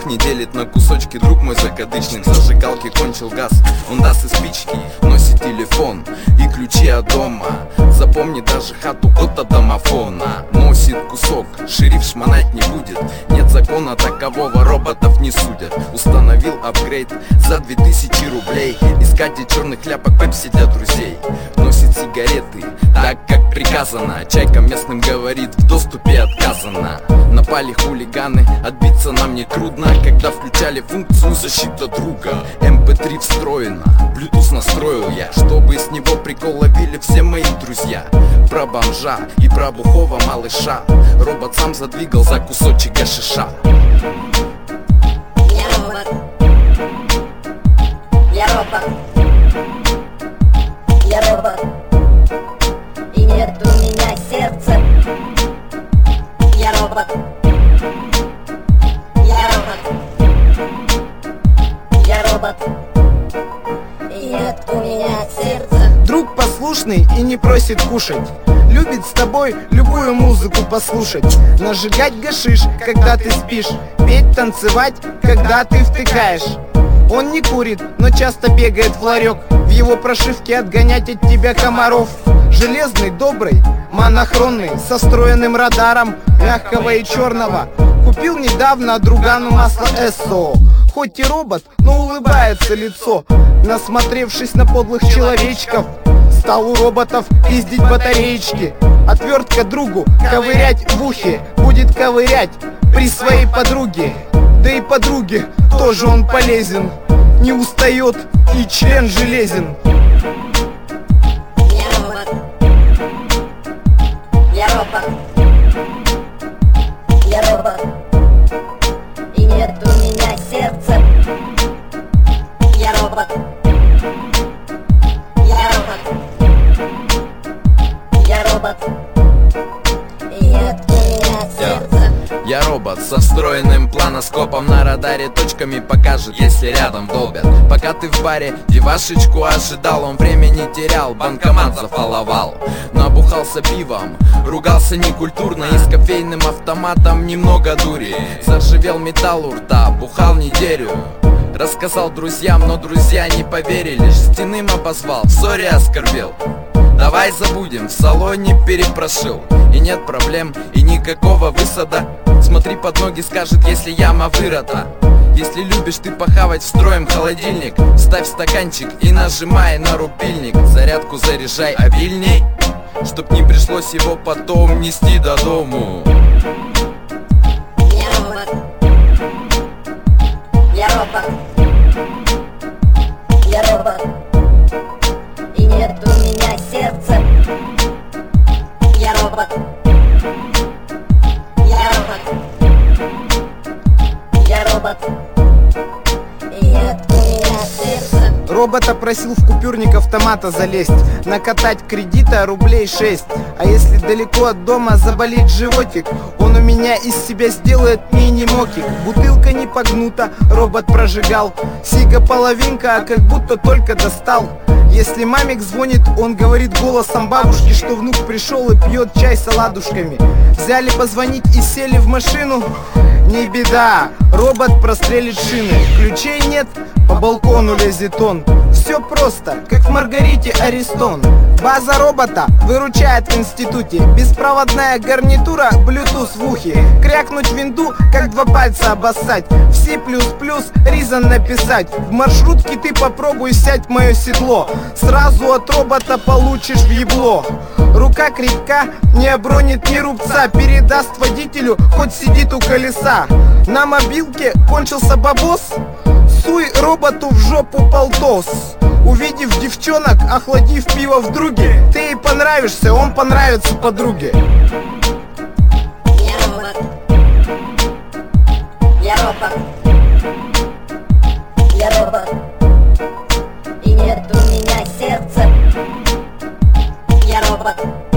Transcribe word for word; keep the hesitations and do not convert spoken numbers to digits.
не делит на кусочки. Друг мой закадычник, зажигалки кончил газ. Он даст и спички, носит телефон и ключи от дома. Запомни даже хату кота домофона. Носит кусок, шериф шмонать не будет. Нет закона такового, роботов не судят. Установил апгрейд за две тысячи рублей. Искатель черных ляпок, пепси для друзей. Носит сигареты, так как приказано. Чайка местным говорит, в доступе отказано. Напали хулиганы, отбиться нам не трудно, когда включали функцию защита друга. эм пэ три встроена, Bluetooth настроил я, чтобы с него прикол ловили все мои друзья. Про бомжа и про бухого малыша робот сам задвигал за кусочек гашиша. Я робот. Я робот. Я робот. И нет у меня сердца. Я робот. Я робот. Я робот. И нет у меня сердца. Друг послушный и не просит кушать. Любит с тобой любую музыку послушать. Нажигать гашиш, когда ты спишь. Петь, танцевать, когда ты втыкаешь. Он не курит, но часто бегает в ларек. В его прошивке отгонять от тебя комаров. Железный, добрый, монохронный, со встроенным радаром мягкого и черного. Купил недавно другану масло ЭСО. Хоть и робот, но улыбается лицо. Насмотревшись на подлых человечков, стал у роботов пиздить батареечки. Отвертка другу ковырять в ухе будет ковырять при своей подруге. Да и подруге тоже он полезен. Не устает и член железен. Я робот. Я робот. Я робот. И нет у меня сердца. Я робот. Я робот. Я робот. И нет у меня сердца. Я робот со встроенным планоскопом. На радаре точками покажет, если рядом долбят. Пока ты в баре девашечку ожидал, он времени терял, банкомат зафоловал. Набухался пивом, ругался некультурно, и с кофейным автоматом немного дури. Заржавел металл у рта, бухал неделю. Рассказал друзьям, но друзья не поверили. Жестяным обозвал, в ссоре оскорбил. Давай забудем, в салоне перепрошил. И нет проблем, и никакого высада. Смотри под ноги, скажет, если яма вырыта. Если любишь ты похавать, встроим холодильник. Ставь стаканчик и нажимай на рубильник. Зарядку заряжай обильней, чтоб не пришлось его потом нести до дому. Я робот. Я робот. Я робот. И нет у меня сердца. Я робот. Я робот. Я робот. И нет у меня сердца. Робота просил в купюрник автомата залезть, накатать кредита рублей шесть. А если далеко от дома заболит животик, он у меня из себя сделает мини-мокик. Бутылка не погнута, робот прожигал. Сига половинка, а как будто только достал. Если мамик звонит, он говорит голосом бабушки, что внук пришел и пьет чай с оладушками. Взяли позвонить и сели в машину. Не беда, робот прострелит шины. Ключей нет, по балкону лезет он. Все просто, как в Маргарите Аристон. База робота выручает в институте. Беспроводная гарнитура, Bluetooth в ухе. Крякнуть винду, как два пальца обоссать. В C++ Reason написать. В маршрутке ты попробуй сядь в мое седло. Сразу от робота получишь в ебло. Рука крепка, не обронит ни рубца. Передаст водителю, хоть сидит у колеса. На мобилке кончился бабос. Суй роботу в жопу полтос. Увидев девчонок, охладив пиво в друге, ты ей понравишься, он понравится подруге. Я робот. Я робот. Я робот. И нет у меня сердца. Я робот.